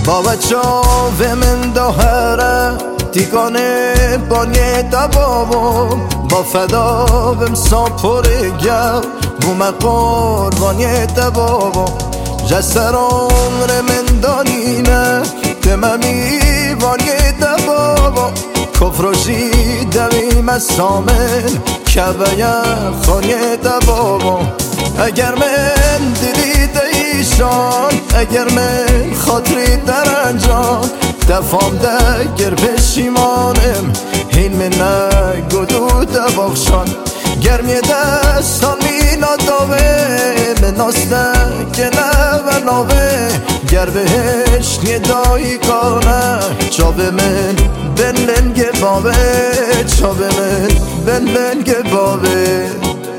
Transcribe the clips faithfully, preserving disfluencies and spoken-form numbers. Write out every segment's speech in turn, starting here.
بابا چاوه من دهره دیگانه بانیت بابا با فدا بم ساپوره گل بوم قربانیت بابا جسر عمر من دانینه دممی بانیت بابا کفروشی دویم از سامن کبه خانیت بابا اگر من دلی دیشان اگر من خاطری در انجام دفام دگر پشیمانم این من نگدو دباخشان گرمی دستان می ناداوه من ناسته گله و ناوه گر بهش ندایی کنه چابه من بن لنگ بابه چابه من بن لنگ بابه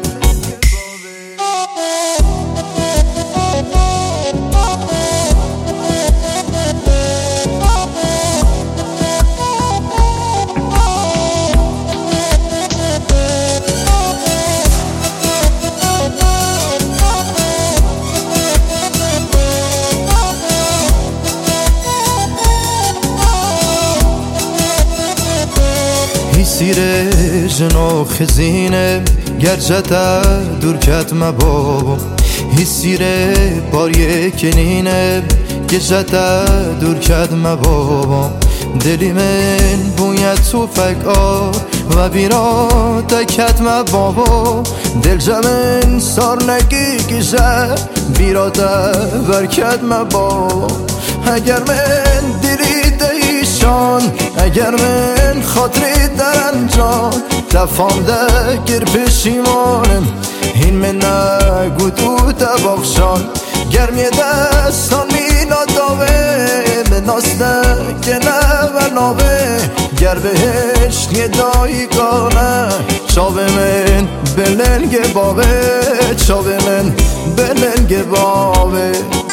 سیره جنو خزینه گرجتا دور کتم بابا هی سیره باریه کنینه گرجتا دور کتم بابا دلی من بوید تو فکر و بیراتا کتم بابا دل جمن سار نگی گیشه بیراتا بر کتم بابا اگر من دلی دیشان اگر من خاطری در انجام دفام دگر پشیمانم این من نگو تو دباخشان گرمی دستان می ناداوه من ناسته گله و ناوه گر بهش ندایی کنه چاوه من بلنگ بابه چاوه من بلنگ بابه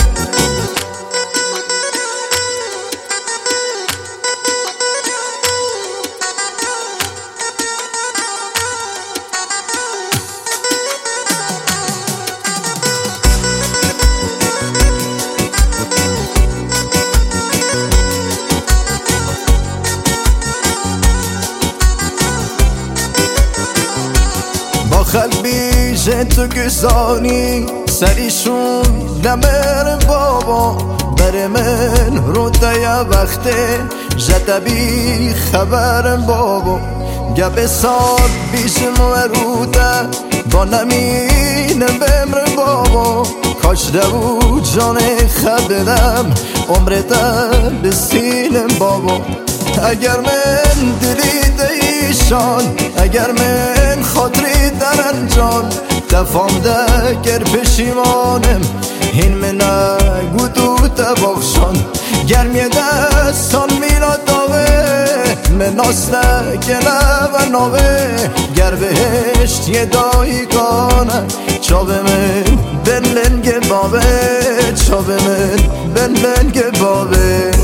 قلبی جنتو گزانی سریشون نمر بابا بر من رو دیا وقته جدبی خبرم بابا گب سال بیشم و روده با نمینم بمر بابا کاش دو جان خبرم عمر در بسینم بابا اگر من دلی دیشان اگر من خاطری در انجام دفام دگر پشیمانم این من نگو دو دباخشان گرمی دستان میلا داوه من ناسته گله و ناوه گر بهشت یه دایی کنه چابه من بن لنگ بابه چابه من بن لنگ بابه